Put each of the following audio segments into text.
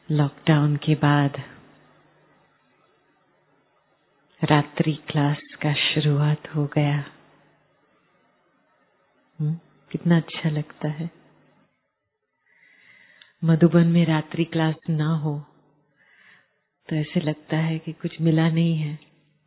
Lockdown के बाद रात्रि क्लास का शुरुआत हो गया। कितना अच्छा लगता है। मधुबन में रात्रि क्लास ना हो तो ऐसे लगता है कि कुछ मिला नहीं है।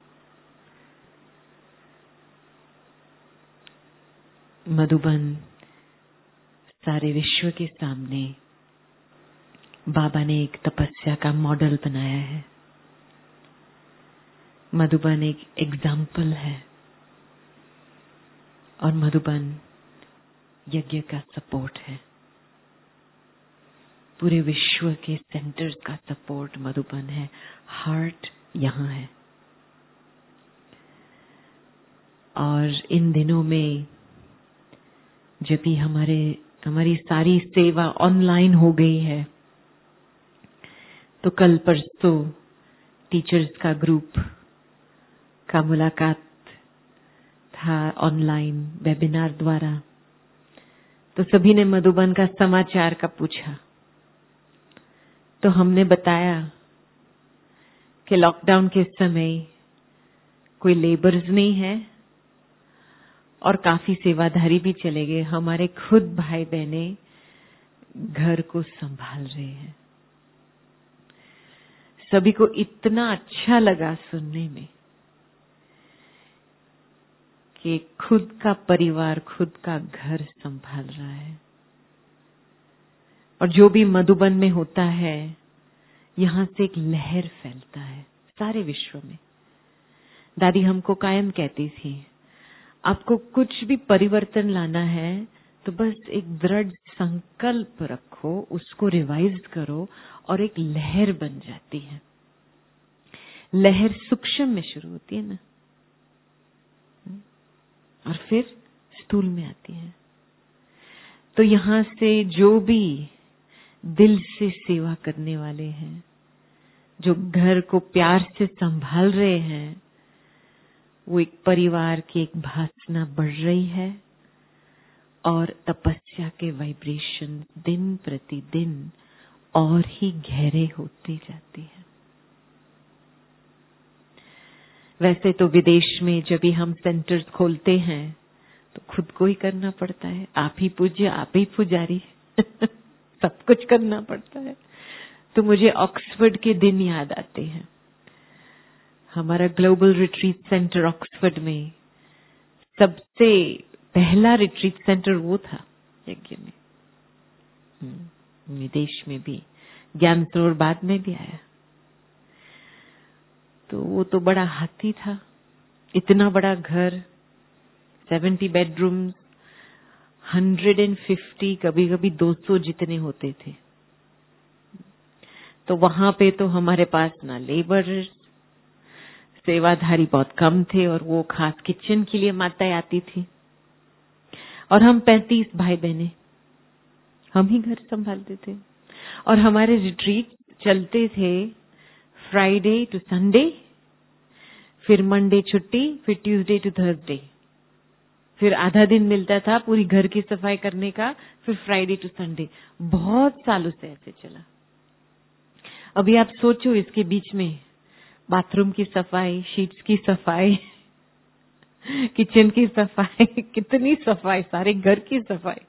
मधुबन सारे विश्व के सामने बाबा ने एक तपस्या का मॉडल बनाया है। मधुबन एक एग्जाम्पल है और मधुबन यज्ञ का सपोर्ट है। पूरे विश्व के सेंटर्स का सपोर्ट मधुबन है। हार्ट यहाँ है। और इन दिनों में जब भी हमारी सारी सेवा ऑनलाइन हो गई है, तो कल परसों टीचर्स का ग्रुप का मुलाकात था ऑनलाइन वेबिनार द्वारा। तो सभी ने मधुबन का समाचार का पूछा, तो हमने बताया कि लॉकडाउन के समय कोई लेबर्स नहीं है और काफी सेवाधारी भी चले गए। हमारे खुद भाई बहने घर को संभाल रहे हैं। सभी को इतना अच्छा लगा सुनने में कि खुद का परिवार खुद का घर संभाल रहा है। और जो भी मधुबन में होता है, यहाँ से एक लहर फैलता है सारे विश्व में। दादी हमको कायम कहती थी, आपको कुछ भी परिवर्तन लाना है तो बस एक दृढ़ संकल्प रखो, उसको रिवाइज करो और एक लहर बन जाती है। लहर सूक्ष्म में शुरू होती है ना, और फिर स्थूल में आती है। तो यहाँ से जो भी दिल से सेवा करने वाले हैं, जो घर को प्यार से संभाल रहे हैं, वो एक परिवार की एक भावना बढ़ रही है और तपस्या के वाइब्रेशन दिन प्रतिदिन और ही गहरे होते जाते हैं। वैसे तो विदेश में जब भी हम सेंटर्स खोलते हैं तो खुद को ही करना पड़ता है। आप ही पूज्य, आप ही पुजारी सब कुछ करना पड़ता है। तो मुझे ऑक्सफोर्ड के दिन याद आते हैं। हमारा ग्लोबल रिट्रीट सेंटर ऑक्सफोर्ड में सबसे पहला रिट्रीट सेंटर वो था यज्ञ में। विदेश में भी ज्ञान सरोवर बाद में भी आया। तो वो तो बड़ा हाथी था। इतना बड़ा घर, 70 बेडरूम्स, 150 कभी कभी 200 जितने होते थे। तो वहां पे तो हमारे पास ना लेबर, सेवाधारी बहुत कम थे और वो खास किचन के लिए माताएं आती थी। और हम 35 भाई बहने, हम ही घर संभालते थे। और हमारे रिट्रीट चलते थे फ्राइडे टू संडे, फिर मंडे छुट्टी, फिर ट्यूसडे टू थर्सडे, फिर आधा दिन मिलता था पूरी घर की सफाई करने का, फिर फ्राइडे टू संडे। बहुत सालों से ऐसे चला। अभी आप सोचो, इसके बीच में बाथरूम की सफाई, शीट्स की सफाई, किचन की सफाई, कितनी सफाई, सारे घर की सफाई।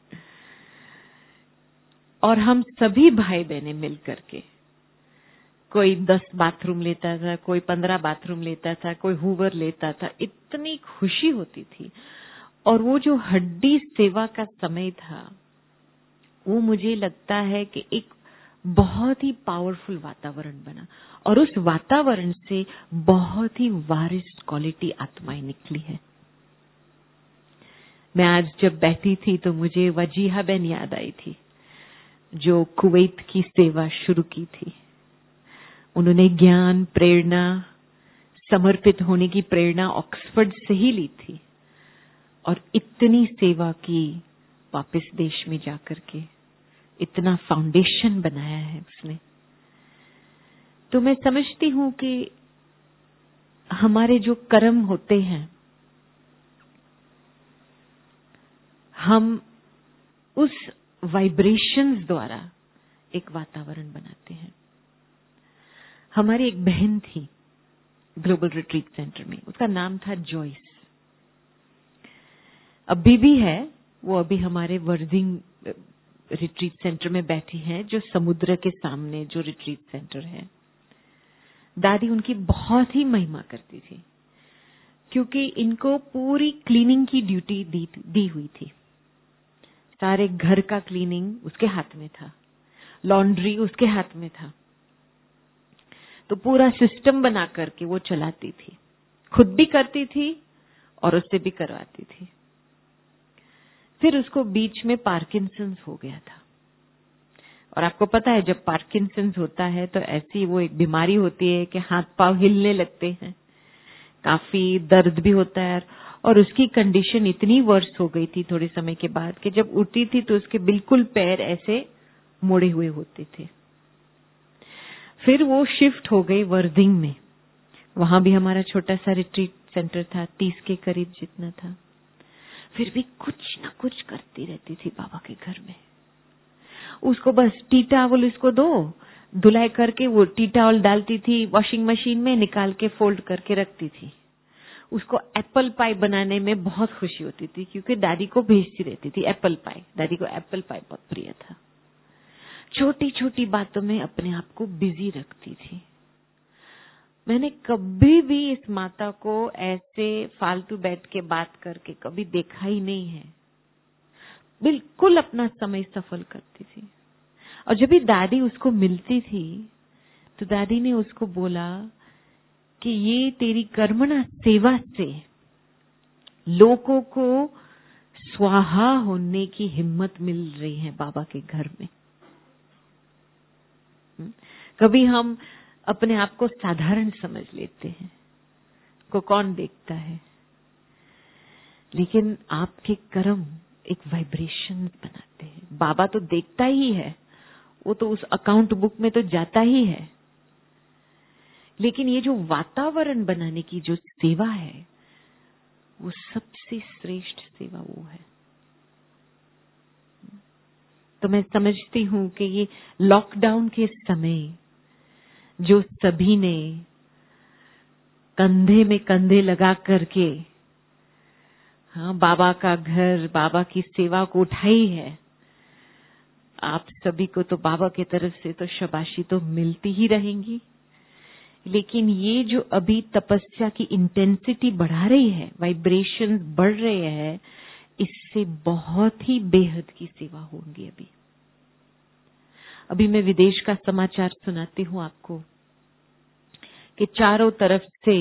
और हम सभी भाई बहने मिल करके, कोई 10 बाथरूम लेता था, कोई 15 बाथरूम लेता था, कोई हूवर लेता था। इतनी खुशी होती थी। और वो जो हड्डी सेवा का समय था, वो मुझे लगता है कि एक बहुत ही पावरफुल वातावरण बना। और उस वातावरण से बहुत ही वारिस क्वालिटी आत्माएं निकली है। मैं आज जब बैठी थी तो मुझे वजीहा बहन याद आई थी, जो कुवैत की सेवा शुरू की थी। उन्होंने ज्ञान, प्रेरणा, समर्पित होने की प्रेरणा ऑक्सफोर्ड से ही ली थी और इतनी सेवा की वापस देश में जाकर के, इतना फाउंडेशन बनाया है उसने। तो मैं समझती हूँ कि हमारे जो कर्म होते हैं, हम उस वाइब्रेशंस द्वारा एक वातावरण बनाते हैं। हमारी एक बहन थी ग्लोबल रिट्रीट सेंटर में, उसका नाम था जॉयस। अभी भी है वो, अभी हमारे वर्जिंग रिट्रीट सेंटर में बैठी है, जो समुद्र के सामने जो रिट्रीट सेंटर है। दादी उनकी बहुत ही महिमा करती थी, क्योंकि इनको पूरी क्लीनिंग की ड्यूटी दी हुई थी। सारे घर का क्लीनिंग उसके हाथ में था, लॉन्ड्री उसके हाथ में था। तो पूरा सिस्टम बना करके वो चलाती थी, खुद भी करती थी और उससे भी करवाती थी। फिर उसको बीच में पार्किंसंस हो गया था, और आपको पता है जब पार्किंसंस होता है तो ऐसी वो एक बीमारी होती है कि हाथ पांव हिलने लगते हैं, काफी दर्द भी होता है। और उसकी कंडीशन इतनी वर्स हो गई थी थोड़े समय के बाद कि जब उठती थी तो उसके बिल्कुल पैर ऐसे मुड़े हुए होते थे। फिर वो शिफ्ट हो गई वर्जिंग में, वहां भी हमारा छोटा सा रिट्रीट सेंटर था, 30 के करीब जितना था। फिर भी कुछ ना कुछ करती रहती थी बाबा के घर में। उसको बस टी टॉवल इसको दो, धुलाई करके वो टी टॉवल डालती थी वॉशिंग मशीन में, निकाल के फोल्ड करके रखती थी। उसको एप्पल पाई बनाने में बहुत खुशी होती थी, क्योंकि दादी को भेजती रहती थी एप्पल पाई। दादी को एप्पल पाई बहुत प्रिय था। छोटी छोटी बातों में अपने आप को बिजी रखती थी। मैंने कभी भी इस माता को ऐसे फालतू बैठ के बात करके कभी देखा ही नहीं है। बिल्कुल अपना समय सफल करती थी। और जब भी दादी उसको मिलती थी तो दादी ने उसको बोला कि ये तेरी कर्मणा सेवा से लोगों को स्वाहा होने की हिम्मत मिल रही है बाबा के घर में। कभी हम अपने आप को साधारण समझ लेते हैं, को कौन देखता है, लेकिन आपके कर्म एक वाइब्रेशन बनाते हैं। बाबा तो देखता ही है, वो तो उस अकाउंट बुक में तो जाता ही है, लेकिन ये जो वातावरण बनाने की जो सेवा है वो सबसे श्रेष्ठ सेवा वो है। तो मैं समझती हूँ कि ये लॉकडाउन के समय जो सभी ने कंधे में कंधे लगा करके बाबा का घर, बाबा की सेवा को उठाई है, आप सभी को तो बाबा की तरफ से तो शाबाशी तो मिलती ही रहेंगी। लेकिन ये जो अभी तपस्या की इंटेंसिटी बढ़ा रही है, वाइब्रेशन बढ़ रहे हैं, इससे बहुत ही बेहद की सेवा होंगी। अभी मैं विदेश का समाचार सुनाती हूँ आपको कि चारों तरफ से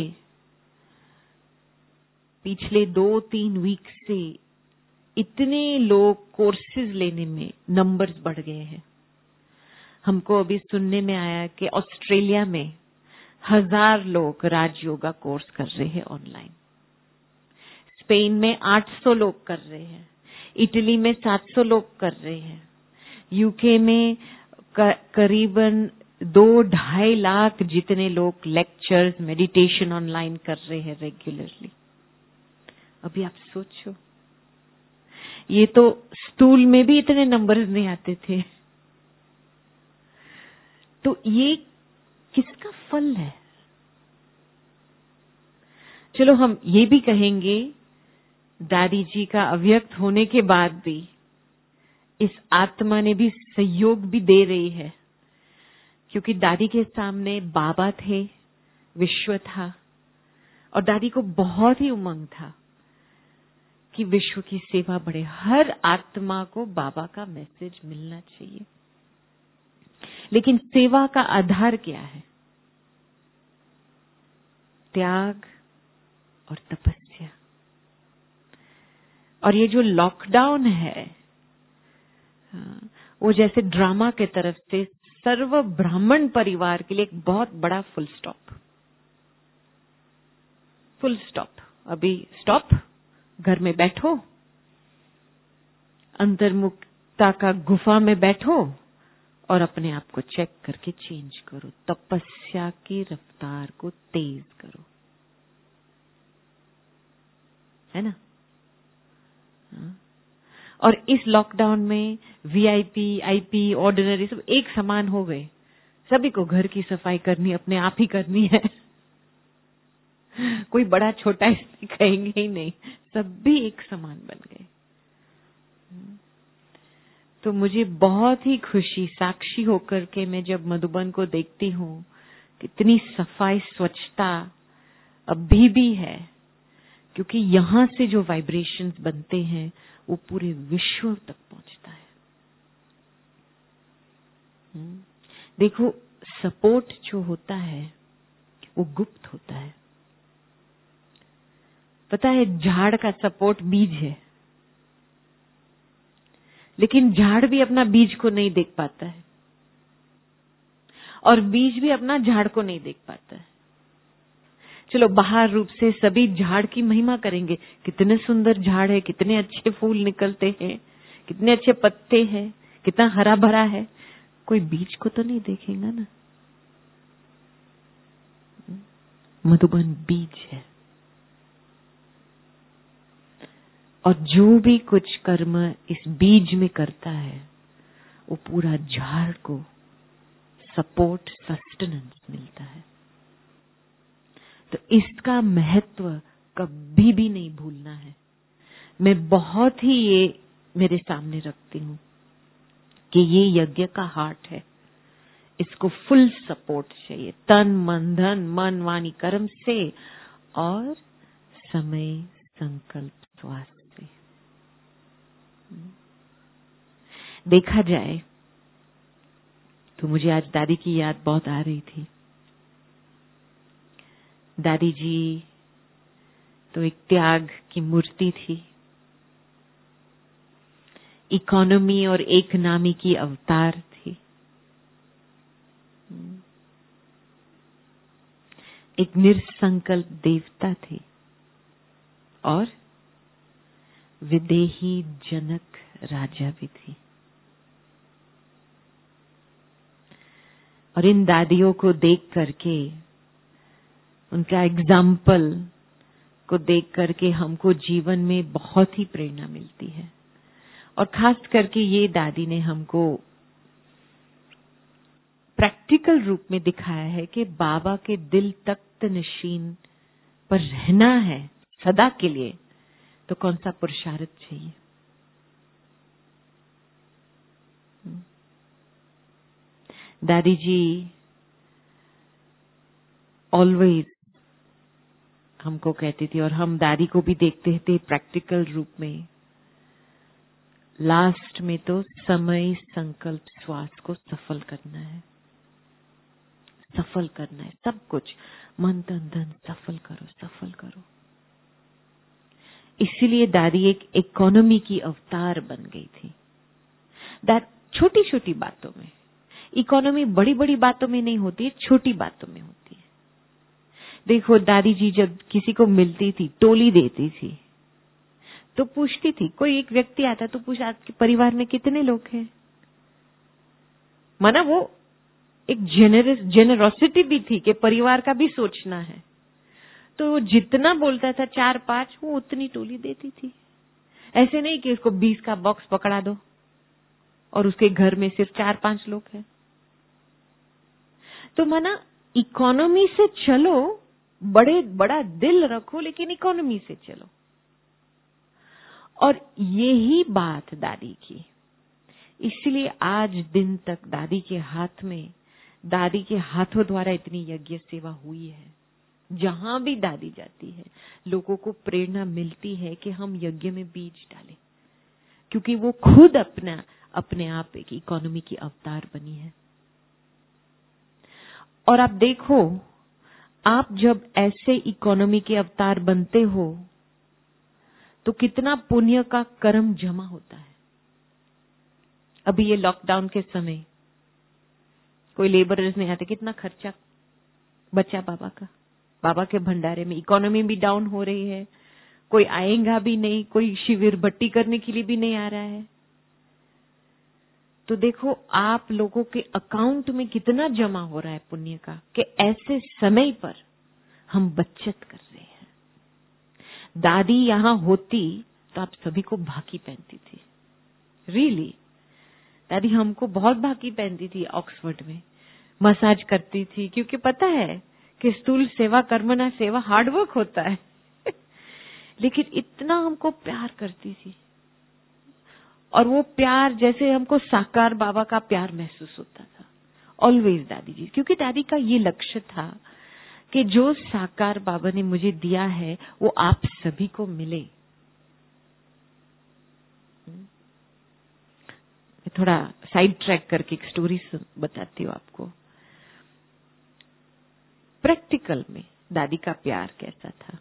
पिछले 2-3 वीक से इतने लोग कोर्सेज लेने में नंबर्स बढ़ गए हैं। हमको अभी सुनने में आया कि ऑस्ट्रेलिया में 1000 लोग राजयोगा कोर्स कर रहे हैं ऑनलाइन। स्पेन में 800 लोग कर रहे हैं, इटली में 700 लोग कर रहे हैं, यूके में करीबन 2-2.5 लाख जितने लोग लेक्चर्स, मेडिटेशन ऑनलाइन कर रहे हैं रेगुलरली। अभी आप सोचो, ये तो स्कूल में भी इतने नंबर्स नहीं आते थे। तो ये किसका फल है? चलो हम ये भी कहेंगे, दादी जी का अव्यक्त होने के बाद भी इस आत्मा ने भी सहयोग भी दे रही है, क्योंकि दादी के सामने बाबा थे, विश्व था, और दादी को बहुत ही उमंग था कि विश्व की सेवा बढ़े, हर आत्मा को बाबा का मैसेज मिलना चाहिए। लेकिन सेवा का आधार क्या है? त्याग और तपस्या। और ये जो लॉकडाउन है, वो जैसे ड्रामा के तरफ से सर्व ब्राह्मण परिवार के लिए एक बहुत बड़ा फुल स्टॉप। फुल स्टॉप, अभी स्टॉप, घर में बैठो, अंतर्मुखता का गुफा में बैठो और अपने आप को चेक करके चेंज करो, तपस्या की रफ्तार को तेज करो, है ना? और इस लॉकडाउन में वीआईपी, आईपी, ऑर्डिनरी सब एक समान हो गए। सभी को घर की सफाई करनी अपने आप ही करनी है। कोई बड़ा छोटा इसमें कहेंगे ही नहीं, सब भी एक समान बन गए। तो मुझे बहुत ही खुशी, साक्षी होकर के मैं जब मधुबन को देखती हूँ, कितनी सफाई, स्वच्छता अभी भी है, क्योंकि यहाँ से जो वाइब्रेशंस बनते हैं वो पूरे विश्व तक पहुंचता है। देखो, सपोर्ट जो होता है वो गुप्त होता है। पता है, झाड़ का सपोर्ट बीज है, लेकिन झाड़ भी अपना बीज को नहीं देख पाता है और बीज भी अपना झाड़ को नहीं देख पाता है। चलो, बाहर रूप से सभी झाड़ की महिमा करेंगे, कितने सुंदर झाड़ है, कितने अच्छे फूल निकलते हैं, कितने अच्छे पत्ते हैं, कितना हरा भरा है। कोई बीज को तो नहीं देखेगा ना। मधुबन बीज है, और जो भी कुछ कर्म इस बीज में करता है वो पूरा झाड़ को सपोर्ट, सस्टेनेंस मिलता है। तो इसका महत्व कभी भी नहीं भूलना है। मैं बहुत ही ये मेरे सामने रखती हूँ कि ये यज्ञ का हार्ट है। इसको फुल सपोर्ट चाहिए, तन मन धन, मन वाणी कर्म से और समय संकल्प श्वास से। देखा जाए तो मुझे आज दादी की याद बहुत आ रही थी। दादी जी तो एक त्याग की मूर्ति थी, इकोनॉमी और एक नामी की अवतार थी, एक निरसंकल्प देवता थी और विदेही जनक राजा भी थी। और इन दादियों को देख करके, उनका एग्जाम्पल को देख करके हमको जीवन में बहुत ही प्रेरणा मिलती है। और खास करके ये दादी ने हमको प्रैक्टिकल रूप में दिखाया है कि बाबा के दिल तख्त नशीन पर रहना है सदा के लिए, तो कौन सा पुरुषार्थ चाहिए। दादी जी ऑलवेज हमको कहती थी, और हम दादी को भी देखते थे प्रैक्टिकल रूप में, लास्ट में तो समय संकल्प श्वास को सफल करना है, सफल करना है सब कुछ, मन तन धन सफल करो, सफल करो। इसीलिए दादी एक इकोनॉमी की अवतार बन गई थी। छोटी छोटी बातों में इकोनॉमी, बड़ी बड़ी बातों में नहीं होती है, छोटी बातों में होती है। देखो, दादी जी जब किसी को मिलती थी, टोली देती थी, तो पूछती थी, कोई एक व्यक्ति आता तो पूछा, आपके परिवार में कितने लोग हैं। माना वो एक जेनरोसिटी भी थी कि परिवार का भी सोचना है। तो वो जितना बोलता था 4-5, वो उतनी टोली देती थी। ऐसे नहीं कि उसको 20 का बॉक्स पकड़ा दो और उसके घर में सिर्फ 4-5 लोग हैं। तो माना इकोनॉमी से चलो, बड़ा दिल रखो, लेकिन इकोनॉमी से चलो। और यही बात दादी की, इसलिए आज दिन तक दादी के हाथ में, दादी के हाथों द्वारा इतनी यज्ञ सेवा हुई है। जहां भी दादी जाती है, लोगों को प्रेरणा मिलती है कि हम यज्ञ में बीज डालें, क्योंकि वो खुद अपने आप एक इकोनॉमी की अवतार बनी है। और आप देखो, आप जब ऐसे इकोनॉमी के अवतार बनते हो तो कितना पुण्य का कर्म जमा होता है। अभी ये लॉकडाउन के समय कोई लेबरर्स नहीं आते, कितना खर्चा बचा बाबा के भंडारे में। इकोनॉमी भी डाउन हो रही है, कोई आएगा भी नहीं, कोई शिविर भट्टी करने के लिए भी नहीं आ रहा है। तो देखो, आप लोगों के अकाउंट में कितना जमा हो रहा है पुण्य का, कि ऐसे समय पर हम बचत कर रहे हैं। दादी यहां होती तो आप सभी को भाकी पहनती थी, रियली। दादी हमको बहुत भागी पहनती थी ऑक्सफोर्ड में, मसाज करती थी, क्योंकि पता है कि स्थूल सेवा कर्मणा सेवा हार्डवर्क होता है लेकिन इतना हमको प्यार करती थी, और वो प्यार जैसे हमको साकार बाबा का प्यार महसूस होता था ऑलवेज दादी जी, क्योंकि दादी का ये लक्ष्य था कि जो साकार बाबा ने मुझे दिया है वो आप सभी को मिले। मैं थोड़ा साइड ट्रैक करके एक स्टोरी बताती हूँ आपको। प्रैक्टिकल में दादी का प्यार कैसा था।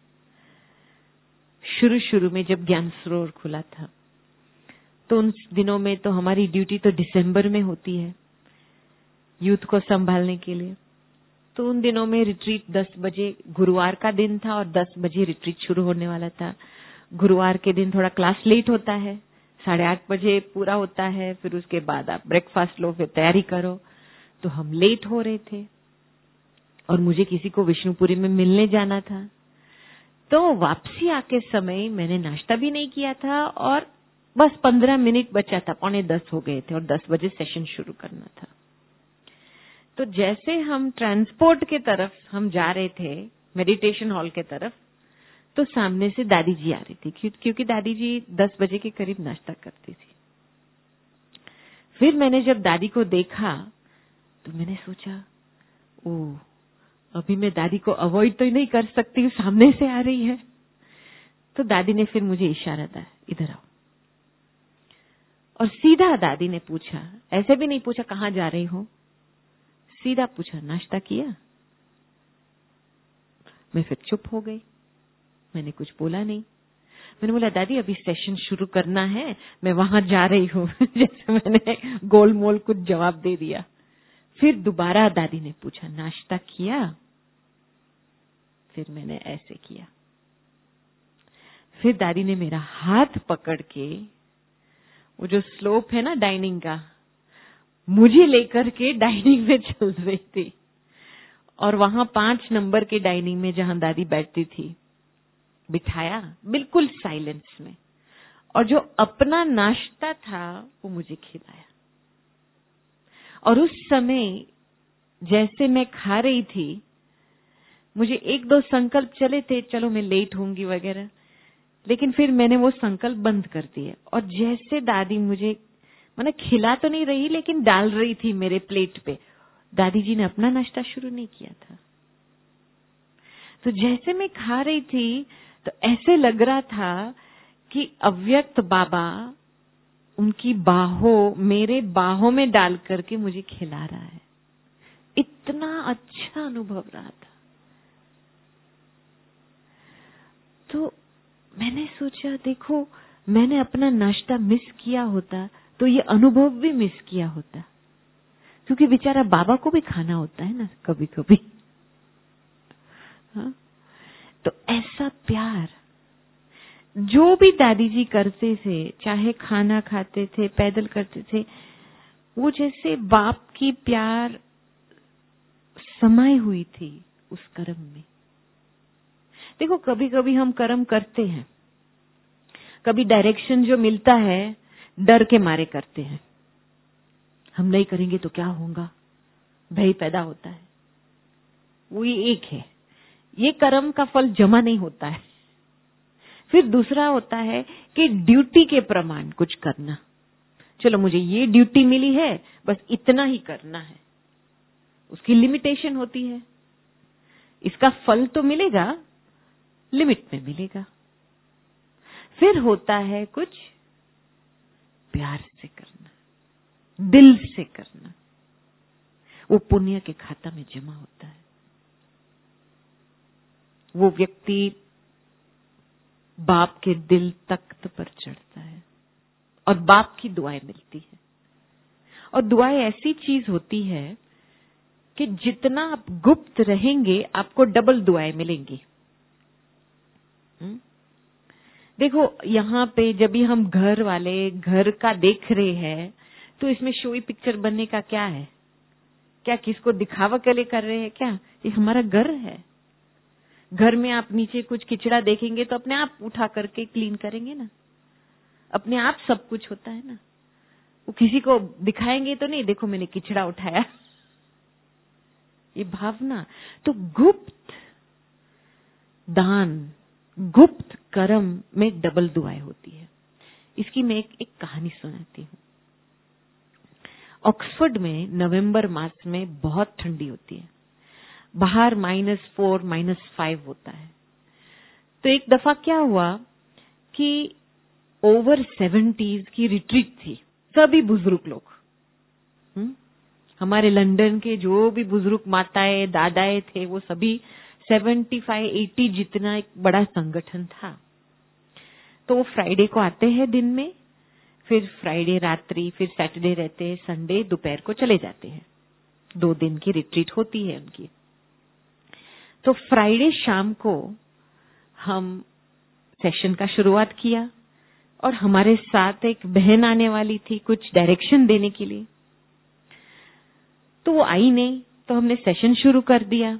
शुरू शुरू में जब ज्ञान सरोवर खुला था तो उन दिनों में तो हमारी ड्यूटी तो दिसंबर में होती है यूथ को संभालने के लिए। तो उन दिनों में रिट्रीट 10 बजे गुरुवार का दिन था और 10 बजे रिट्रीट शुरू होने वाला था। गुरुवार के दिन थोड़ा क्लास लेट होता है, 8:30 बजे पूरा होता है, फिर उसके बाद आप ब्रेकफास्ट लो, फिर तैयारी करो। तो हम लेट हो रहे थे और मुझे किसी को विष्णुपुरी में मिलने जाना था। तो वापसी आके समय मैंने नाश्ता भी नहीं किया था और बस 15 मिनट बचा था, 9:45 हो गए थे और 10 बजे सेशन शुरू करना था। तो जैसे हम ट्रांसपोर्ट के तरफ हम जा रहे थे, मेडिटेशन हॉल के तरफ, तो सामने से दादी जी आ रही थी, क्योंकि दादी जी 10 बजे के करीब नाश्ता करती थी। फिर मैंने जब दादी को देखा तो मैंने सोचा, ओह, अभी मैं दादी को अवॉइड तो नहीं कर सकती, सामने से आ रही है। तो दादी ने फिर मुझे इशारा दिया, इधर आओ। और सीधा दादी ने पूछा, ऐसे भी नहीं पूछा कहाँ जा रही हो, सीधा पूछा, नाश्ता किया? मैं फिर चुप हो गई, मैंने कुछ बोला नहीं। मैंने बोला, दादी अभी सेशन शुरू करना है, मैं वहां जा रही हूँ जैसे मैंने गोल मोल कुछ जवाब दे दिया। फिर दोबारा दादी ने पूछा, नाश्ता किया? फिर मैंने ऐसे किया। फिर दादी ने मेरा हाथ पकड़ के, वो जो स्लोप है ना डाइनिंग का, मुझे लेकर के डाइनिंग में चल रही थी। और वहां 5 नंबर के डाइनिंग में जहां दादी बैठती थी बिठाया, बिल्कुल साइलेंस में, और जो अपना नाश्ता था वो मुझे खिलाया। और उस समय जैसे मैं खा रही थी, मुझे 1-2 संकल्प चले थे, चलो मैं लेट होंगी वगैरह, लेकिन फिर मैंने वो संकल्प बंद कर दिए। और जैसे दादी मुझे माने खिला तो नहीं रही लेकिन डाल रही थी मेरे प्लेट पे, दादी जी ने अपना नाश्ता शुरू नहीं किया था। तो जैसे मैं खा रही थी तो ऐसे लग रहा था कि अव्यक्त बाबा उनकी बाहों, मेरे बाहों में डाल करके मुझे खिला रहा है। इतना अच्छा अनुभव रहा था। तो मैंने सोचा, देखो, मैंने अपना नाश्ता मिस किया होता तो ये अनुभव भी मिस किया होता, क्योंकि बेचारा बाबा को भी खाना होता है ना कभी कभी। हाँ? तो ऐसा प्यार जो भी दादी जी करते थे, चाहे खाना खाते थे, पैदल करते थे, वो जैसे बाप की प्यार समाई हुई थी उस कर्म में। देखो, कभी कभी हम कर्म करते हैं, कभी डायरेक्शन जो मिलता है डर के मारे करते हैं, हम नहीं करेंगे तो क्या होगा, भय पैदा होता है। वो ये एक है, ये कर्म का फल जमा नहीं होता है। फिर दूसरा होता है कि ड्यूटी के प्रमाण कुछ करना, चलो मुझे ये ड्यूटी मिली है, बस इतना ही करना है, उसकी लिमिटेशन होती है, इसका फल तो मिलेगा, लिमिट में मिलेगा। फिर होता है कुछ प्यार से करना, दिल से करना, वो पुण्य के खाता में जमा होता है। वो व्यक्ति बाप के दिल तख्त पर चढ़ता है और बाप की दुआएं मिलती है। और दुआएं ऐसी चीज होती है कि जितना आप गुप्त रहेंगे आपको डबल दुआएं मिलेंगी। देखो, यहाँ पे जब भी हम घर वाले घर का देख रहे हैं तो इसमें शोई पिक्चर बनने का क्या है? क्या किसको दिखावा के लिए कर रहे हैं क्या? ये हमारा घर है। घर में आप नीचे कुछ किचड़ा देखेंगे तो अपने आप उठा करके क्लीन करेंगे ना। अपने आप सब कुछ होता है ना। वो किसी को दिखाएंगे तो नहीं, देखो मैंने किचड़ा उठाया, ये भावना। तो गुप्त दान, गुप्त कर्म में डबल दुआएं होती है। इसकी मैं एक कहानी सुनाती हूँ। ऑक्सफोर्ड में नवंबर मास में बहुत ठंडी होती है, बाहर -4 -5 होता है। तो एक दफा क्या हुआ कि ओवर 70s की रिट्रीट थी, सभी बुजुर्ग लोग, हमारे लंदन के जो भी बुजुर्ग माताएं दादाएं थे वो सभी 75-80 जितना एक बड़ा संगठन था। तो वो फ्राइडे को आते हैं दिन में, फिर फ्राइडे रात्रि, फिर सैटरडे रहते हैं, संडे दोपहर को चले जाते हैं। 2 दिन की रिट्रीट होती है उनकी। तो फ्राइडे शाम को हम सेशन का शुरुआत किया और हमारे साथ एक बहन आने वाली थी कुछ डायरेक्शन देने के लिए। तो वो आई नहीं, तो हमने सेशन शुरू कर दिया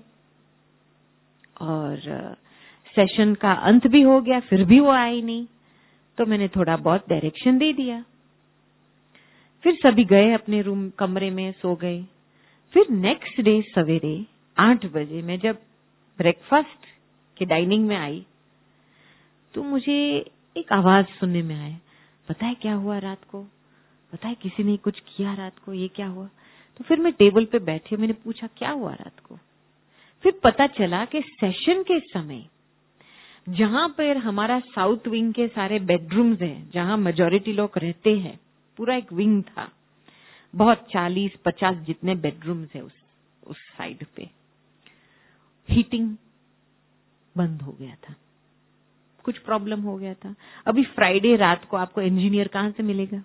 और सेशन का अंत भी हो गया, फिर भी वो आई नहीं। तो मैंने थोड़ा बहुत डायरेक्शन दे दिया, फिर सभी गए अपने रूम कमरे में सो गए। फिर नेक्स्ट डे सवेरे 8 बजे मैं जब ब्रेकफास्ट के डाइनिंग में आई तो मुझे एक आवाज सुनने में आया, पता है क्या हुआ रात को, पता है किसी ने कुछ किया रात को, ये क्या हुआ। तो फिर मैं टेबल पे बैठी, मैंने पूछा क्या हुआ रात को। फिर पता चला कि सेशन के समय जहां पर हमारा साउथ विंग के सारे बेडरूम्स हैं, जहां मेजॉरिटी लोग रहते हैं, पूरा एक विंग था, बहुत 40-50 जितने बेडरूम्स है उस साइड पे, हीटिंग बंद हो गया था, कुछ प्रॉब्लम हो गया था। अभी फ्राइडे रात को आपको इंजीनियर कहां से मिलेगा,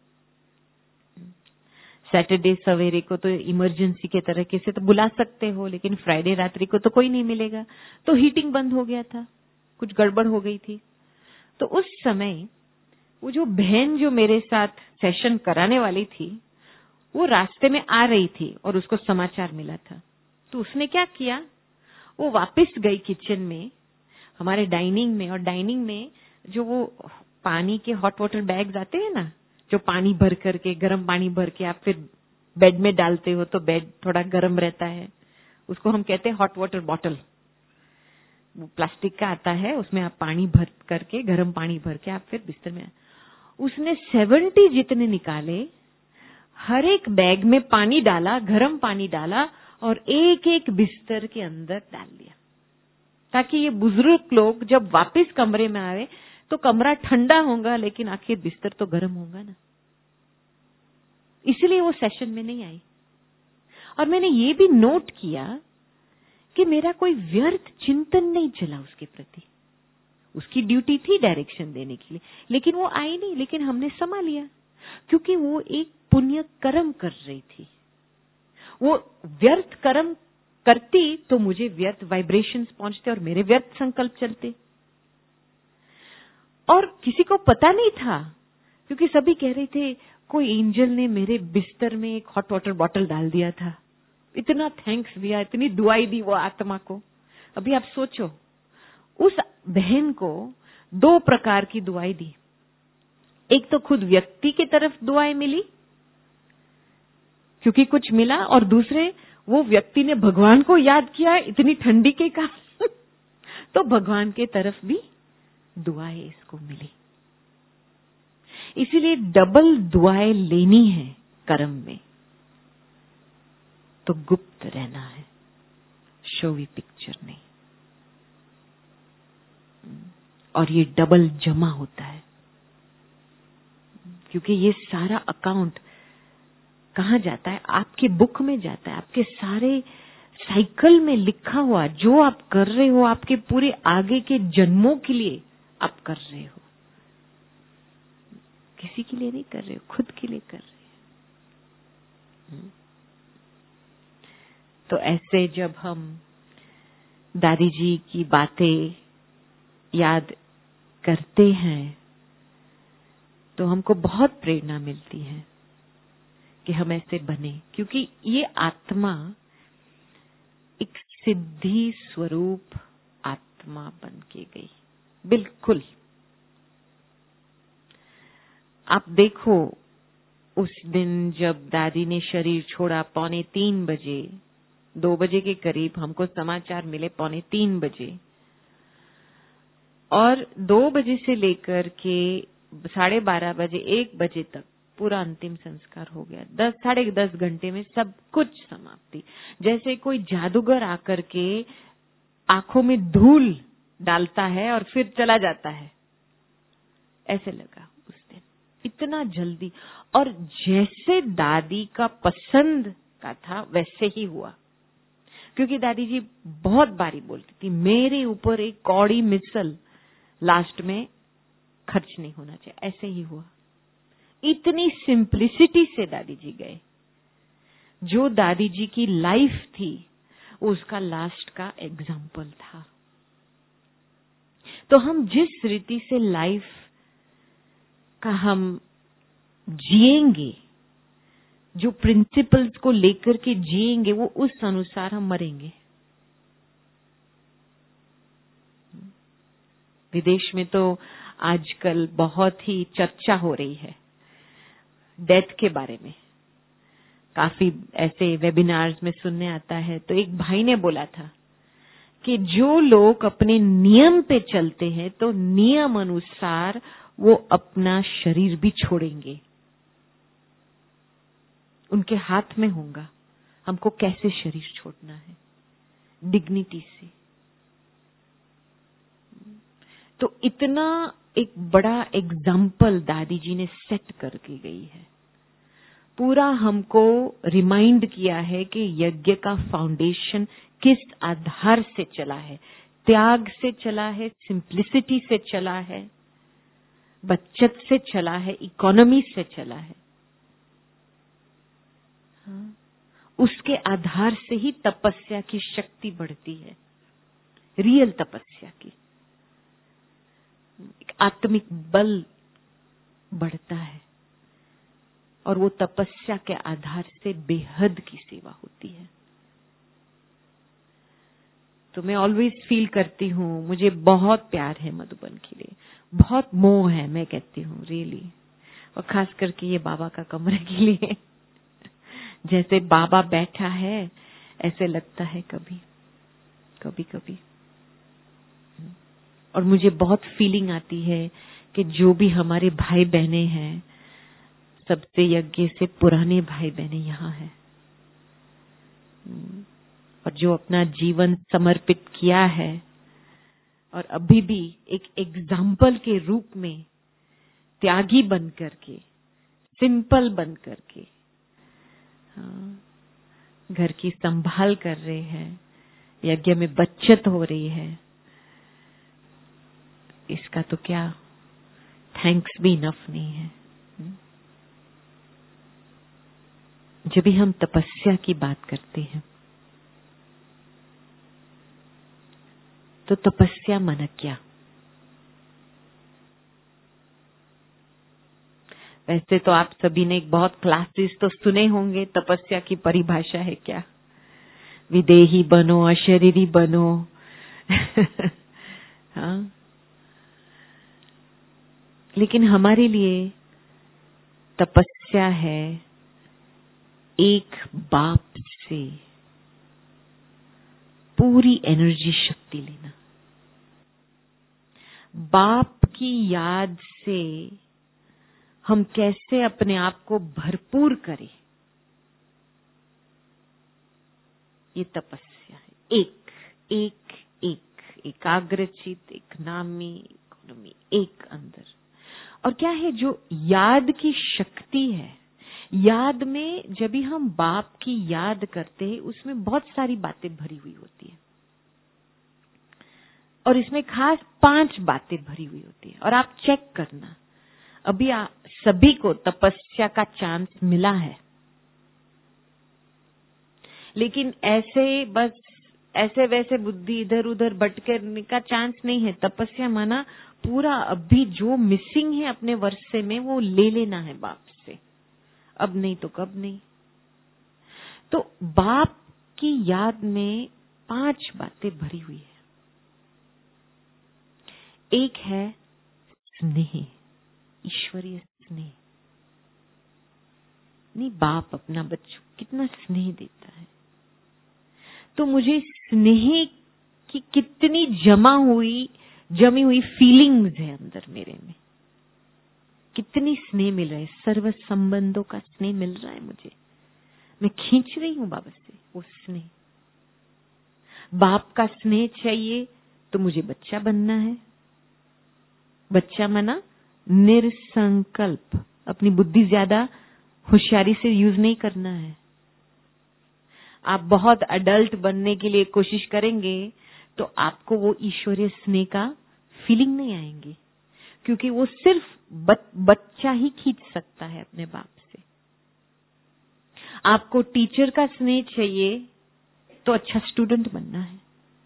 सैटरडे सवेरे को तो इमरजेंसी के तरीके से तो बुला सकते हो, लेकिन फ्राइडे रात्रि को तो कोई नहीं मिलेगा। तो हीटिंग बंद हो गया था, कुछ गड़बड़ हो गई थी। तो उस समय वो जो बहन जो मेरे साथ सेशन कराने वाली थी वो रास्ते में आ रही थी और उसको समाचार मिला था। तो उसने क्या किया, वो वापस गई किचन में, हमारे डाइनिंग में, और डाइनिंग में जो वो पानी के हॉट वाटर बैग्स आते हैं ना, जो पानी भर करके, गर्म पानी भर के आप फिर बेड में डालते हो तो बेड थोड़ा गर्म रहता है, उसको हम कहते हैं हॉट वाटर बॉटल। वो प्लास्टिक का आता है, उसमें आप पानी भर करके, गर्म पानी भर के आप फिर बिस्तर में। उसने 70 जितने निकाले, हर एक बैग में पानी डाला, गर्म पानी डाला और एक एक बिस्तर के अंदर डाल दिया, ताकि ये बुजुर्ग लोग जब वापस कमरे में आए तो कमरा ठंडा होगा लेकिन आखिर बिस्तर तो गर्म होगा ना। इसलिए वो सेशन में नहीं आई। और मैंने ये भी नोट किया कि मेरा कोई व्यर्थ चिंतन नहीं चला उसके प्रति। उसकी ड्यूटी थी डायरेक्शन देने के लिए, लेकिन वो आई नहीं, लेकिन हमने संभाल लिया, क्योंकि वो एक पुण्य कर्म कर रही थी। वो व्यर्थ कर्म करती तो मुझे व्यर्थ वाइब्रेशंस पहुंचते और मेरे व्यर्थ संकल्प चलते। और किसी को पता नहीं था, क्योंकि सभी कह रहे थे कोई एंजल ने मेरे बिस्तर में एक हॉट वाटर बॉटल डाल दिया था, इतना थैंक्स दिया, इतनी दुआई दी वो आत्मा को। अभी आप सोचो, उस बहन को 2 प्रकार की दुआई दी। एक तो खुद व्यक्ति की तरफ दुआएं मिली क्योंकि कुछ मिला, और दूसरे वो व्यक्ति ने भगवान को याद किया इतनी ठंडी के कारण तो भगवान के तरफ भी दुआएं इसको मिली। इसीलिए डबल दुआएं लेनी है कर्म में, तो गुप्त रहना है, शोवी पिक्चर नहीं। और ये डबल जमा होता है, क्योंकि ये सारा अकाउंट कहां जाता है, आपके बुक में जाता है, आपके सारे साइकिल में लिखा हुआ जो आप कर रहे हो, आपके पूरे आगे के जन्मों के लिए आप कर रहे हो, किसी के लिए नहीं कर रहे हो, खुद के लिए कर रहे हो। तो ऐसे जब हम दादी जी की बातें याद करते हैं तो हमको बहुत प्रेरणा मिलती है कि हम ऐसे बने, क्योंकि ये आत्मा एक सिद्धि स्वरूप आत्मा बन के गई, बिल्कुल। आप देखो, उस दिन जब दादी ने शरीर छोड़ा 2:45 बजे, 2 बजे के करीब हमको समाचार मिले, 2:45 बजे, और 2 बजे से लेकर के 12:30 बजे, 1 बजे तक पूरा अंतिम संस्कार हो गया। 10-10:30 घंटे में सब कुछ समाप्ति। जैसे कोई जादूगर आकर के आंखों में धूल डालता है और फिर चला जाता है, ऐसे लगा उस दिन, इतना जल्दी। और जैसे दादी का पसंद का था वैसे ही हुआ, क्योंकि दादी जी बहुत बारी बोलती थी, मेरे ऊपर एक कौड़ी मिसल लास्ट में खर्च नहीं होना चाहिए। ऐसे ही हुआ। इतनी सिंप्लिसिटी से दादी जी गए। जो दादी जी की लाइफ थी उसका लास्ट का एग्जाम्पल था। तो हम जिस रीति से लाइफ का हम जिएंगे, जो प्रिंसिपल्स को लेकर के जिएंगे, वो उस अनुसार हम मरेंगे। विदेश में तो आजकल बहुत ही चर्चा हो रही है डेथ के बारे में। काफी ऐसे वेबिनार्स में सुनने आता है। तो एक भाई ने बोला था कि जो लोग अपने नियम पे चलते हैं तो नियम अनुसार वो अपना शरीर भी छोड़ेंगे। उनके हाथ में होगा हमको कैसे शरीर छोड़ना है, डिग्निटी से। तो इतना एक बड़ा एग्जाम्पल दादी जी ने सेट करके गई है। पूरा हमको रिमाइंड किया है कि यज्ञ का फाउंडेशन किस आधार से चला है। त्याग से चला है, सिंप्लिसिटी से चला है, बचत से चला है, इकोनॉमी से चला है। हाँ? उसके आधार से ही तपस्या की शक्ति बढ़ती है, रियल तपस्या की। एक आत्मिक बल बढ़ता है और वो तपस्या के आधार से बेहद की सेवा होती है। तो मैं ऑलवेज फील करती हूँ, मुझे बहुत प्यार है मधुबन के लिए, बहुत मोह है, मैं कहती हूँ रियली। और खास करके ये बाबा का कमरे के लिए जैसे बाबा बैठा है ऐसे लगता है कभी कभी। और मुझे बहुत फीलिंग आती है कि जो भी हमारे भाई बहने हैं, सबसे यज्ञ से पुराने भाई बहने यहाँ हैं, और जो अपना जीवन समर्पित किया है और अभी भी एक एग्जाम्पल के रूप में त्यागी बन करके, सिंपल बन करके घर की संभाल कर रहे हैं, यज्ञ में बचत हो रही है। इसका तो क्या थैंक्स भी इनफ नहीं है। जब भी हम तपस्या की बात करते हैं तो तपस्या माना क्या? वैसे तो आप सभी ने एक बहुत क्लासेस तो सुने होंगे, तपस्या की परिभाषा है क्या? विदेही बनो, अशरीरी बनो। हाँ? लेकिन हमारे लिए तपस्या है एक बाप से पूरी एनर्जी शक्ति लेना। बाप की याद से हम कैसे अपने आप को भरपूर करें, ये तपस्या है। एकाग्रचित, एक नामी, इकोनॉमी, एक अंदर। और क्या है जो याद की शक्ति है, याद में जब भी हम बाप की याद करते हैं उसमें बहुत सारी बातें भरी हुई होती है, और इसमें खास 5 बातें भरी हुई होती है। और आप चेक करना, अभी सभी को तपस्या का चांस मिला है, लेकिन ऐसे बस ऐसे वैसे बुद्धि इधर उधर भटकने का चांस नहीं है। तपस्या माना पूरा अभी जो मिसिंग है अपने वर्षे में वो ले लेना है बाप से, अब नहीं तो कब नहीं। तो बाप की याद में 5 बातें भरी हुई है। एक है स्नेह, ईश्वरीय स्नेह। नहीं, बाप अपना बच्चों कितना स्नेह देता है। तो मुझे स्नेह की कितनी जमी हुई फीलिंग्स है अंदर मेरे में, कितनी स्नेह मिल रहा है, सर्व संबंधों का स्नेह मिल रहा है मुझे। मैं खींच रही हूं बाबा से वो स्नेह। बाप का स्नेह चाहिए तो मुझे बच्चा बनना है। बच्चा मना निरसंकल्प, अपनी बुद्धि ज्यादा होशियारी से यूज नहीं करना है। आप बहुत अडल्ट बनने के लिए कोशिश करेंगे तो आपको वो ईश्वरीय स्नेह का फीलिंग नहीं आएंगे, क्योंकि वो सिर्फ बच्चा ही खींच सकता है अपने बाप से। आपको टीचर का स्नेह चाहिए तो अच्छा स्टूडेंट बनना है।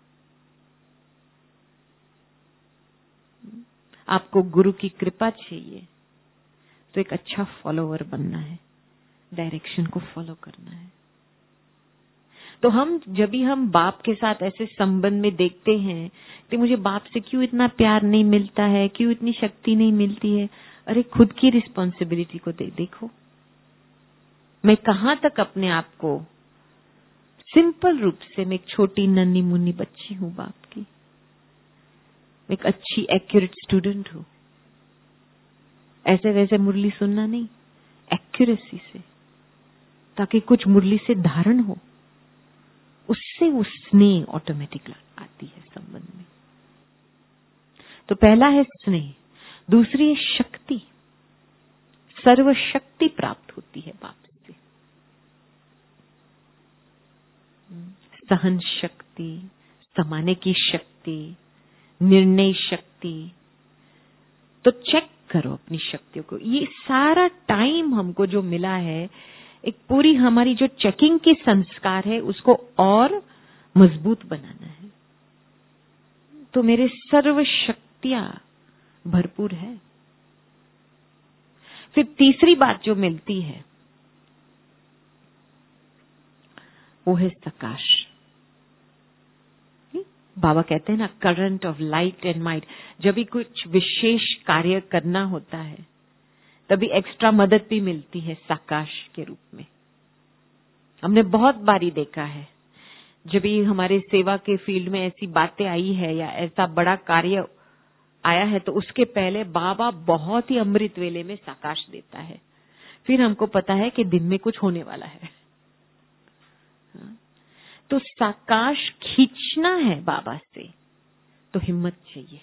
आपको गुरु की कृपा चाहिए तो एक अच्छा फॉलोवर बनना है, डायरेक्शन को फॉलो करना है। तो जब भी हम बाप के साथ ऐसे संबंध में देखते हैं कि मुझे बाप से क्यों इतना प्यार नहीं मिलता है, क्यों इतनी शक्ति नहीं मिलती है, अरे खुद की रिस्पॉन्सिबिलिटी को देखो। मैं कहां तक अपने आप को सिंपल रूप से, मैं एक छोटी नन्ही मुन्नी बच्ची हूं बाप की, मैं एक अच्छी एक्यूरेट स्टूडेंट हूं। ऐसे वैसे मुरली सुनना नहीं, एक्यूरेसी से, ताकि कुछ मुरली से धारण हो, उससे वो स्नेह ऑटोमेटिक आती है संबंध में। तो पहला है स्नेह, दूसरी है शक्ति। सर्व शक्ति प्राप्त होती है बाप से, सहन शक्ति, समाने की शक्ति, निर्णय शक्ति। तो चेक करो अपनी शक्तियों को। ये सारा टाइम हमको जो मिला है, एक पूरी हमारी जो चेकिंग की संस्कार है, उसको और मजबूत बनाना है। तो मेरे सर्व शक्तियां भरपूर है। फिर तीसरी बात जो मिलती है वो है प्रकाश। बाबा कहते हैं ना, current of light and might. जब भी कुछ विशेष कार्य करना होता है तभी एक्स्ट्रा मदद भी मिलती है प्रकाश के रूप में। हमने बहुत बारी देखा है, जब भी हमारे सेवा के फील्ड में ऐसी बातें आई है या ऐसा बड़ा कार्य आया है, तो उसके पहले बाबा बहुत ही अमृत वेले में प्रकाश देता है। फिर हमको पता है कि दिन में कुछ होने वाला है। तो प्रकाश खींचना है बाबा से तो हिम्मत चाहिए,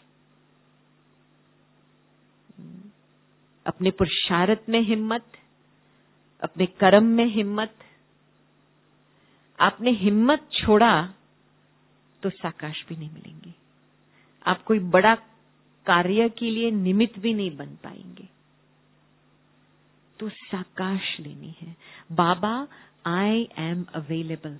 अपने पुरुषार्थ में हिम्मत, अपने कर्म में हिम्मत। आपने हिम्मत छोड़ा तो प्रकाश भी नहीं मिलेंगे। आप कोई बड़ा कार्य के लिए निमित्त भी नहीं बन पाएंगे। तो प्रकाश लेनी है। बाबा, आई एम अवेलेबल।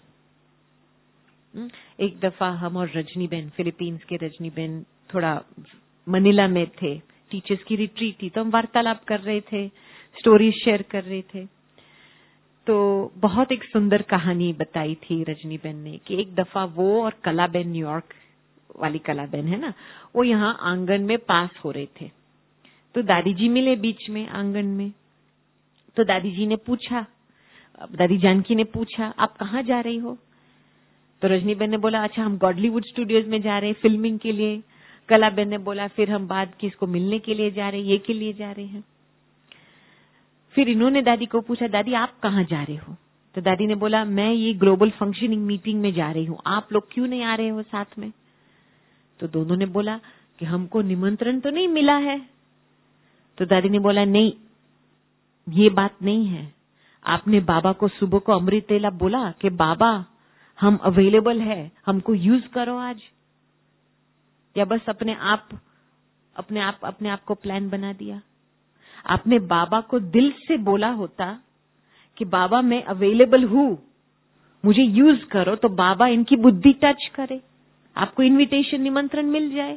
एक दफा हम और रजनी बहन, फिलीपींस के रजनी बहन, थोड़ा मनीला में थे, टीचर्स की रिट्रीट थी, तो हम वार्तालाप कर रहे थे, स्टोरीज शेयर कर रहे थे। तो बहुत एक सुंदर कहानी बताई थी रजनी बहन ने कि एक दफा वो और कला बहन, न्यूयॉर्क वाली कला बहन है ना, वो यहाँ आंगन में पास हो रहे थे। तो दादी जी मिले बीच में आंगन में। तो दादी जानकी ने पूछा, आप कहाँ जा रही हो? तो रजनी बहन ने बोला, अच्छा हम गॉडलीवुड स्टूडियोज में जा रहे हैं फिल्मिंग के लिए। कला बहन ने बोला, फिर हम बाद किसको मिलने के लिए जा रहे हैं, ये के लिए जा रहे हैं। फिर इन्होंने दादी को पूछा, दादी आप कहाँ जा रहे हो? तो दादी ने बोला, मैं ये ग्लोबल फंक्शनिंग मीटिंग में जा रही हूँ, आप लोग क्यों नहीं आ रहे हो साथ में? तो दोनों ने बोला कि हमको निमंत्रण तो नहीं मिला है। तो दादी ने बोला, नहीं, ये बात नहीं है। आपने बाबा को सुबह को अमृत तेला बोला कि बाबा हम अवेलेबल है, हमको यूज करो आज, या बस अपने आप को प्लान बना दिया? आपने बाबा को दिल से बोला होता कि बाबा मैं अवेलेबल हूं, मुझे यूज करो, तो बाबा इनकी बुद्धि टच करे, आपको इनविटेशन, निमंत्रण मिल जाए।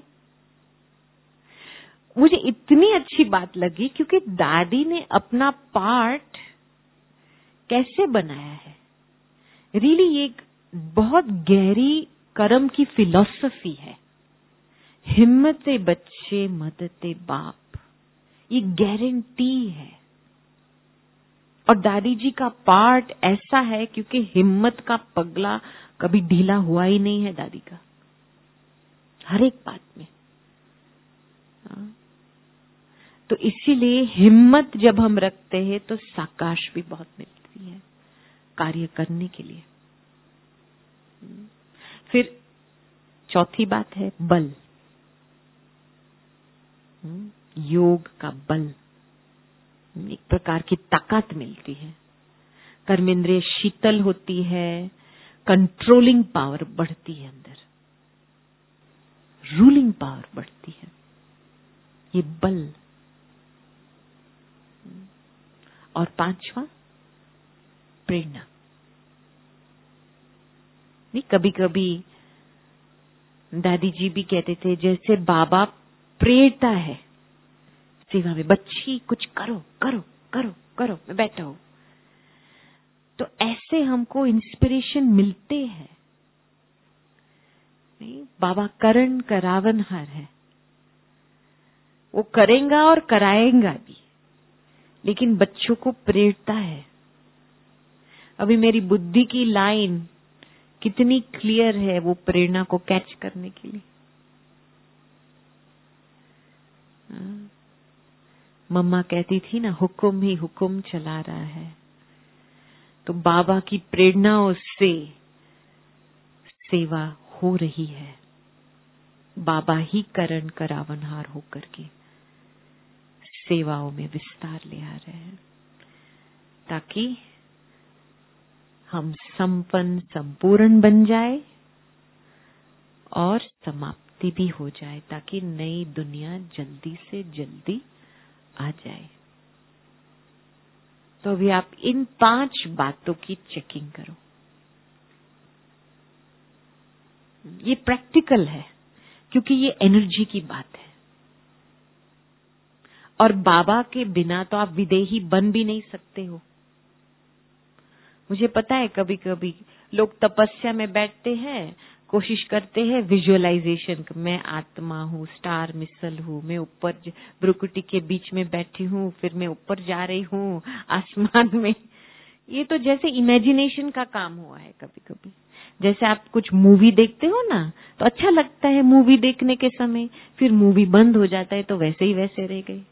मुझे इतनी अच्छी बात लगी क्योंकि दादी ने अपना पार्ट कैसे बनाया है। रियली ये एक बहुत गहरी कर्म की फिलॉसफी है। हिम्मते बच्चे मदते बाप, ये गारंटी है। और दादी जी का पार्ट ऐसा है क्योंकि हिम्मत का पगला कभी ढीला हुआ ही नहीं है दादी का, हर एक बात में। तो इसीलिए हिम्मत जब हम रखते हैं तो साकाश भी बहुत मिलती है कार्य करने के लिए। फिर चौथी बात है बल, योग का बल, एक प्रकार की ताकत मिलती है, कर्मेंद्रिय शीतल होती है, कंट्रोलिंग पावर बढ़ती है, अंदर रूलिंग पावर बढ़ती है, ये बल। और पांचवा प्रेरणा। नहीं, कभी कभी दादी जी भी कहते थे जैसे बाबा प्रेरता है सेवा में, बच्ची कुछ करो करो करो करो, मैं बैठा हूं। तो ऐसे हमको इंस्पिरेशन मिलते हैं। नहीं, बाबा करण करावनहार है, वो करेगा और कराएगा भी, लेकिन बच्चों को प्रेरता है। अभी मेरी बुद्धि की लाइन कितनी क्लियर है वो प्रेरणा को कैच करने के लिए। मम्मा कहती थी ना, हुक्म ही हुक्म चला रहा है। तो बाबा की प्रेरणाओं से सेवा हो रही है, बाबा ही करण करावनहार होकर के सेवाओं में विस्तार ले आ रहे हैं, ताकि हम संपन्न संपूर्ण बन जाए और समाप्ति भी हो जाए, ताकि नई दुनिया जल्दी से जल्दी आ जाए। तो अभी आप इन 5 बातों की चेकिंग करो। ये प्रैक्टिकल है क्योंकि ये एनर्जी की बात है, और बाबा के बिना तो आप विदेही बन भी नहीं सकते हो। मुझे पता है कभी कभी लोग तपस्या में बैठते हैं, कोशिश करते हैं विजुअलाइजेशन, मैं आत्मा हूँ, स्टार मिसल हूँ, मैं ऊपर भ्रुकुटी के बीच में बैठी हूँ, फिर मैं ऊपर जा रही हूँ आसमान में। ये तो जैसे इमेजिनेशन का काम हुआ है कभी कभी। जैसे आप कुछ मूवी देखते हो ना, तो अच्छा लगता है मूवी देखने के समय, फिर मूवी बंद हो जाता है तो वैसे ही वैसे रह गए।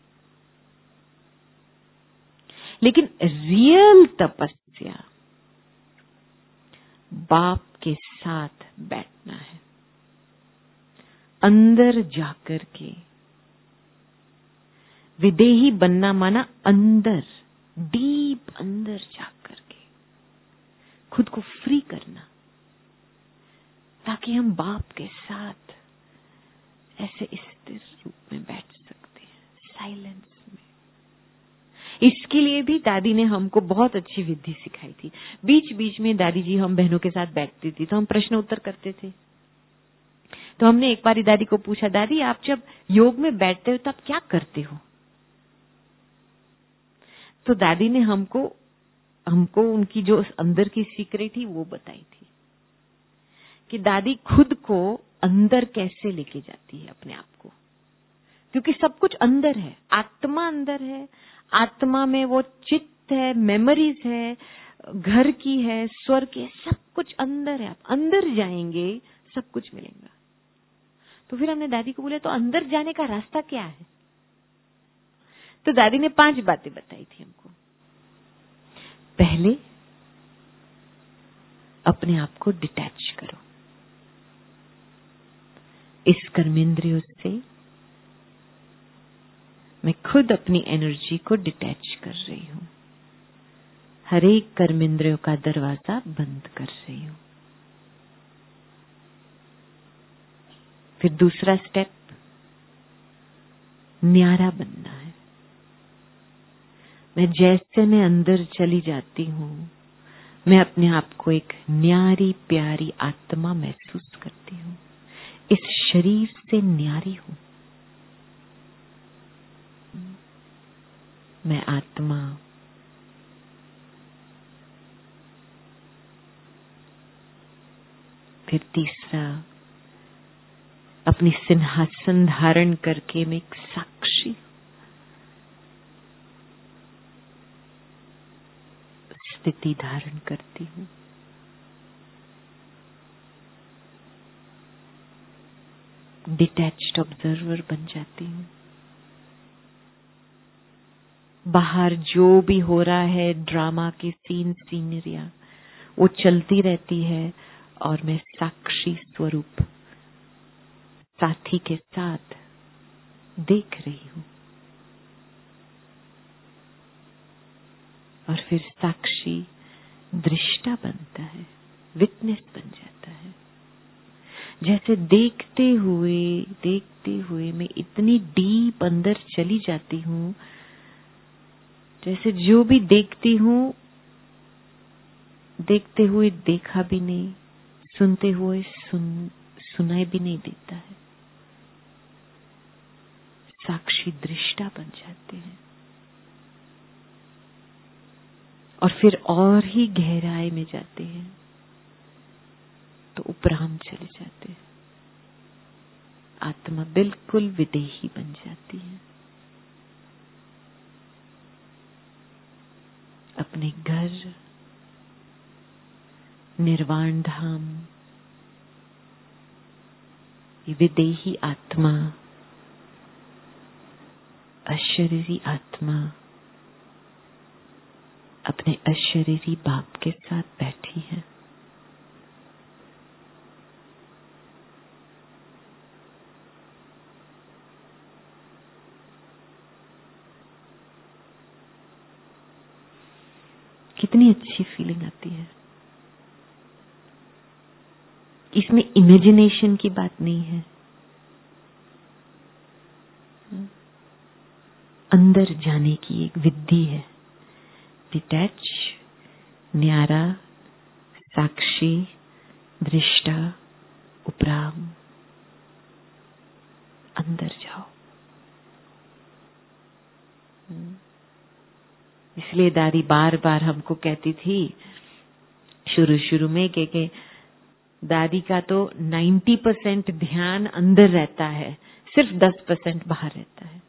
लेकिन रियल तपस्या बाप के साथ बैठना है, अंदर जाकर के। विदेही बनना माना अंदर, डीप अंदर जाकर के खुद को फ्री करना, ताकि हम बाप के साथ ऐसे स्थिर रूप में बैठ सकते हैं, साइलेंस में। इसके लिए भी दादी ने हमको बहुत अच्छी विधि सिखाई थी। बीच बीच में दादी जी हम बहनों के साथ बैठती थी तो हम प्रश्न उत्तर करते थे। तो हमने एक बार दादी को पूछा, दादी आप जब योग में बैठते हो तो आप क्या करते हो? तो दादी ने हमको उनकी जो अंदर की सीक्रेट थी वो बताई थी कि दादी खुद को अंदर कैसे लेके जाती है अपने आप को, क्योंकि सब कुछ अंदर है, आत्मा अंदर है, आत्मा में वो चित्त है, मेमोरीज है, घर की है, स्वर्ग की है, सब कुछ अंदर है। आप अंदर जाएंगे सब कुछ मिलेगा। तो फिर हमने दादी को बोला तो अंदर जाने का रास्ता क्या है? तो दादी ने 5 बातें बताई थी हमको। पहले अपने आप को डिटैच करो इस कर्मेंद्रियों से। मैं खुद अपनी एनर्जी को डिटैच कर रही हूं, हर एक कर्मेंद्रियों का दरवाजा बंद कर रही हूं। फिर दूसरा स्टेप, न्यारा बनना है। मैं अंदर चली जाती हूं, मैं अपने आप को एक न्यारी प्यारी आत्मा महसूस करती हूं, इस शरीर से न्यारी हूं। मैं आत्मा फिर तीसरा, अपनी सिंहासन धारण करके मैं एक साक्षी, शक्ति धारण करती हूँ। डिटैच्ड ऑब्जर्वर बन जाती हूँ। बाहर जो भी हो रहा है, ड्रामा की सीनरियां, वो चलती रहती है और मैं साक्षी स्वरूप साथी के साथ देख रही हूँ। और फिर साक्षी दृष्टा बनता है, विटनेस बन जाता है। जैसे देखते हुए मैं इतनी डीप अंदर चली जाती हूँ, जैसे जो भी देखती हूँ, देखते हुए देखा भी नहीं, सुनते हुए सुनाई भी नहीं देता है। साक्षी दृष्टा बन जाते हैं और फिर और ही गहराई में जाते हैं तो उपराम चले जाते हैं। आत्मा बिल्कुल विदेही बन जाती है। अपने घर, निर्वाण धाम, ये विदेही आत्मा, अशरीरी आत्मा अपने अशरीरी बाप के साथ बैठी है। कितनी अच्छी फीलिंग आती है। इसमें इमेजिनेशन की बात नहीं है, अंदर जाने की एक विधि है। डिटैच, न्यारा, साक्षी, दृष्टा, उपराम, अंदर जाओ। इसलिए दादी बार बार हमको कहती थी शुरू में कि दादी का तो 90% ध्यान अंदर रहता है, सिर्फ 10% बाहर रहता है।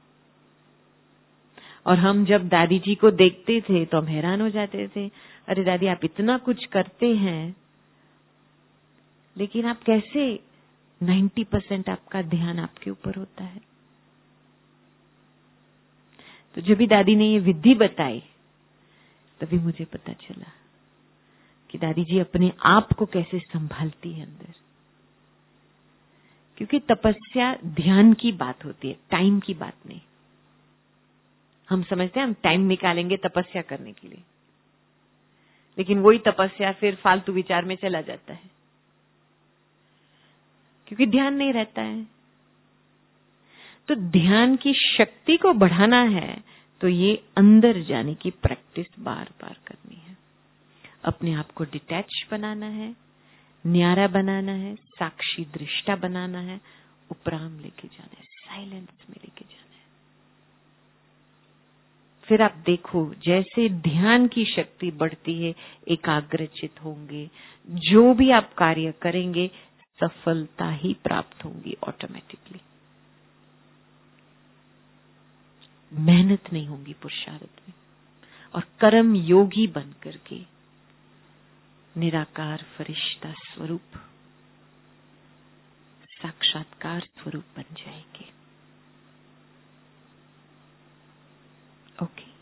और हम जब दादी जी को देखते थे तो हम हैरान हो जाते थे, अरे दादी आप इतना कुछ करते हैं, लेकिन आप कैसे 90% आपका ध्यान आपके ऊपर होता है। तो जब भी दादी ने ये विधि बताई तभी मुझे पता चला कि दादी जी अपने आप को कैसे संभालती है अंदर। क्योंकि तपस्या ध्यान की बात होती है, टाइम की बात नहीं। हम समझते हैं हम टाइम निकालेंगे तपस्या करने के लिए, लेकिन वही तपस्या फिर फालतू विचार में चला जाता है क्योंकि ध्यान नहीं रहता है। तो ध्यान की शक्ति को बढ़ाना है तो ये अंदर जाने की प्रैक्टिस बार बार करनी है। अपने आप को डिटैच बनाना है, न्यारा बनाना है, साक्षी दृष्टा बनाना है, उपराम लेके जाना है, साइलेंस में लेके जाना है। फिर आप देखो जैसे ध्यान की शक्ति बढ़ती है, एकाग्रचित होंगे, जो भी आप कार्य करेंगे सफलता ही प्राप्त होंगी ऑटोमेटिकली। मेहनत नहीं होगी पुरुषार्थ में, और कर्म योगी बन करके निराकार फरिश्ता स्वरूप, साक्षात्कार स्वरूप बन जाएंगे। ओके।